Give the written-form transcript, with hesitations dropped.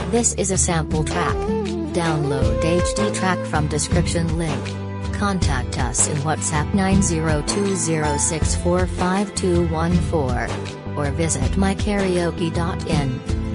This is a sample track. Download HD track from description link. Contact us in WhatsApp 9020645214 or visit mykaraoke.in.